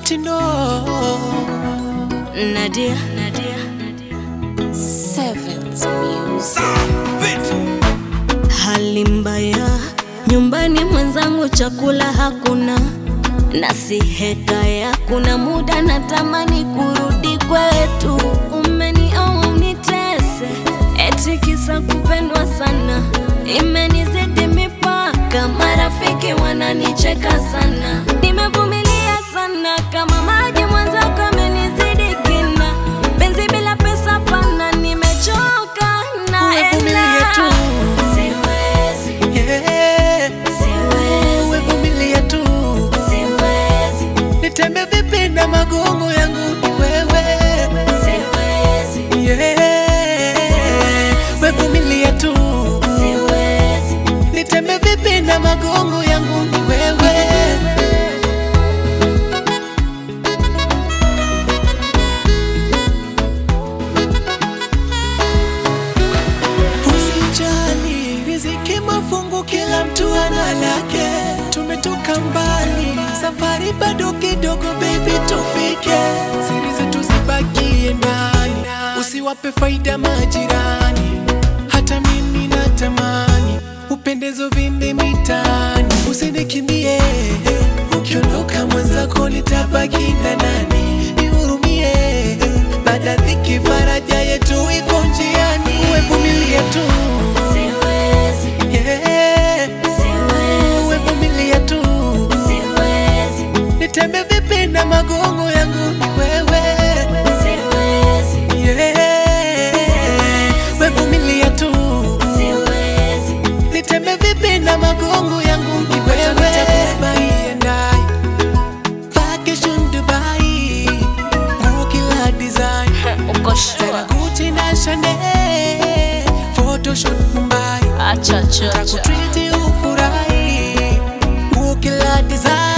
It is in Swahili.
mitindo. Nadia Sevens Music. Hali mbaya nyumbani mwenzangu, chakula hakuna, nasi hekaya, kuna muda natamani kurudi kwetu. Umenioa unitese, eti kisa kupendwa sana, imenizidi mipaka, marafiki wananicheka sana. Nimevumilia sana kama maji, mwenzako amenizidi kina, penzi bila pesa pana, nimechoka naenda. Nitembe vipi na magongo yangu ni wewe. Siwezi. Wevumilia tu. Siwezi. Nitembe vipi na magongo yangu ni wewe. Usijali, riziki mafungu, kila mtu ana lake. Tumetoka mbali, safari bado kidogo baby, tufike. Siri zetu zibakie ndani, usiwape faida majirani. Hata mimi natamani upendezo vinde mitaani. Usinikimbie, ukiondoka mwenzako nitabaki na nani? Nihurumie, baada dhiki faraja yetu iko njiani. Wevumilie tu. Nitembe vipi na magongo yangu ni wewe. Siwezi. Wevumilia tu. Siwezi. Nitembe vipi na magongo yangu ni wewe. Dubai and I Vacation Dubai, nguo kila design. Uko sure? Gucci na Chanel, photoshoot Mumbai. Acha Treat ufurahi, nguo kila design.